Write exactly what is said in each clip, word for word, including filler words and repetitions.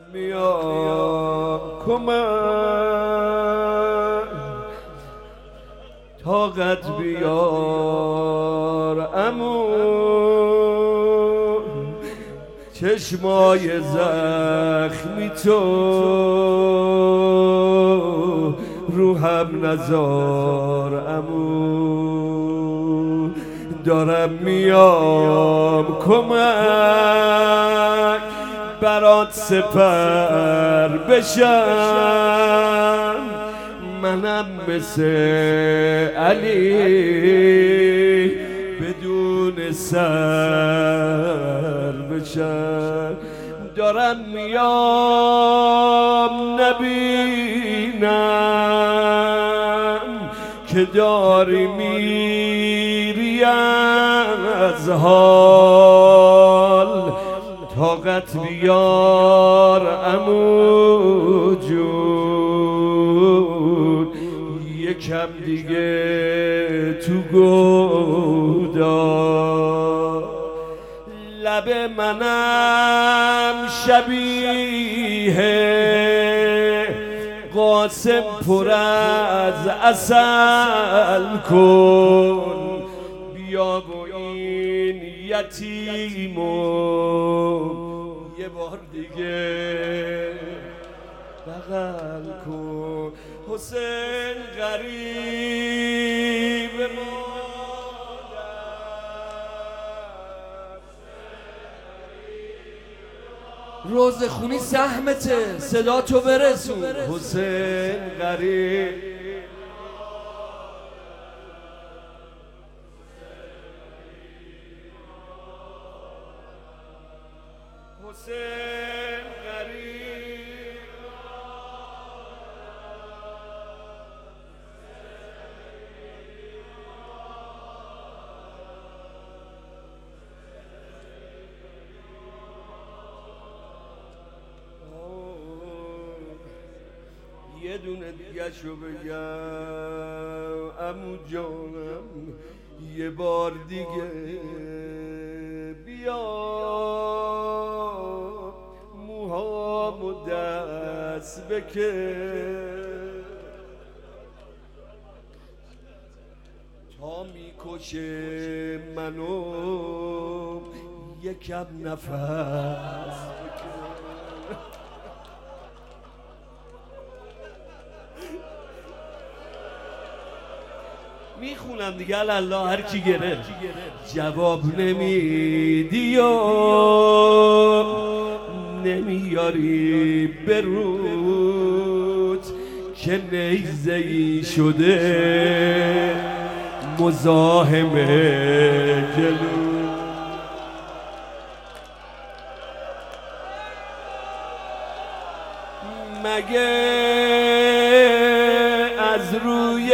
میام کمک طاقت بیار عمو چشمای زخمی تو رو هم نزار عمو دارم میام کمک برات سپر بشم منم مثل علی بدون سر بشم دارم میام نبینم که داری میری از حال طاقت بیار عمو جون یکم دیگه تو گودا لب منم شبیه قاسم پر از عسل کن بیا و این یتیمو یه بار دیگه بغل کن حسین غریب روز خونی سهمته صدا تو برسون حسین غریب حسین غریب یه دونه دیگه شو بگم عمو جانم یه بار دیگه بیا موهامو دست بکش تا میکشه منو یکم نفس میخونم دیگه الله هر کی گره جواب نمیدی و نمیاری برود که نیزه‌ای شده مزاحم جلو مگه از روی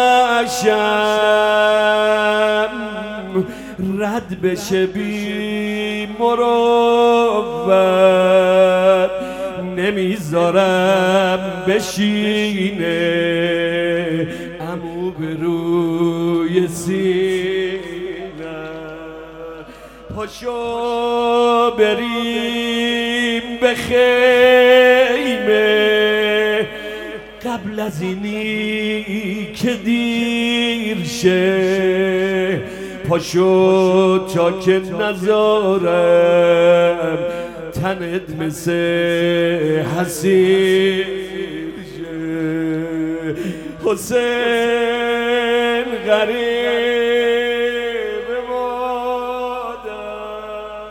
نشم رد بشه بی مروت نمیذارم بشینه عمو به روی سینه پاشو بریم به خیمه قبل از اینی که دیر شه پاشو تا که نذارم تنت مثل حسیر شه حسین غریب مادر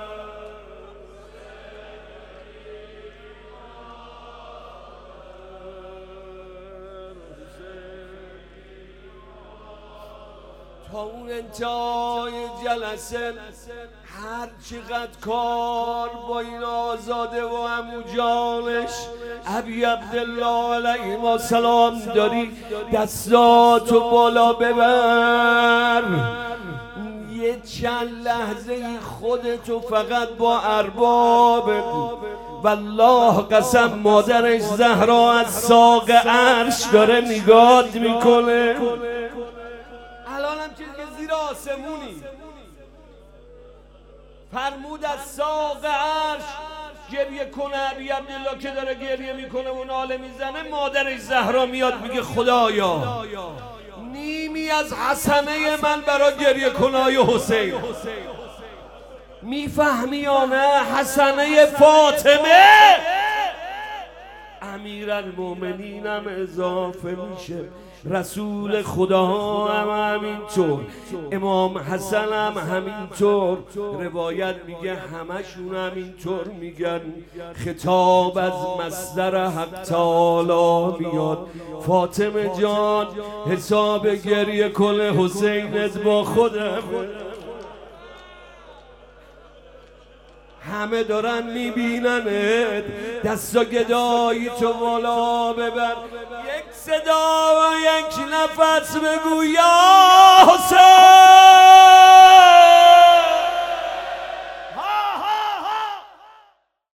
تا اون انتهای جلسه هر چقدر کار با این آزاده و عمو جانش ابی عبدالله علیه السلام داری دستاتو بالا ببر یه چند لحظه خودتو فقط با ارباب والله قسم مادرش زهرا از ساق عرش داره نگات میکنه الانم که زیر آسمونی فرمود از ساق عرش گریه کنه ابی عبدالله که داره گریه میکنه و ناله میزنه، مادرش زهرا میاد میگه خدایا نیمی از حسنه من برا گریه کنای حسین. میفهمی یا نه؟ حسنه فاطمه امیرالمومنینم اضافه میشه، رسول خدا هم همینطور، امام حسن هم همینطور. روایت میگه همشون همینطور میگن. خطاب از مصدر حق تعالی میاد، فاطمه جان حساب گریه کن حسینت با خودم. همه دارن میبیننت، دستا گدایی تو بالا ببر، یک صدا و یک نفس بگو یا حسین.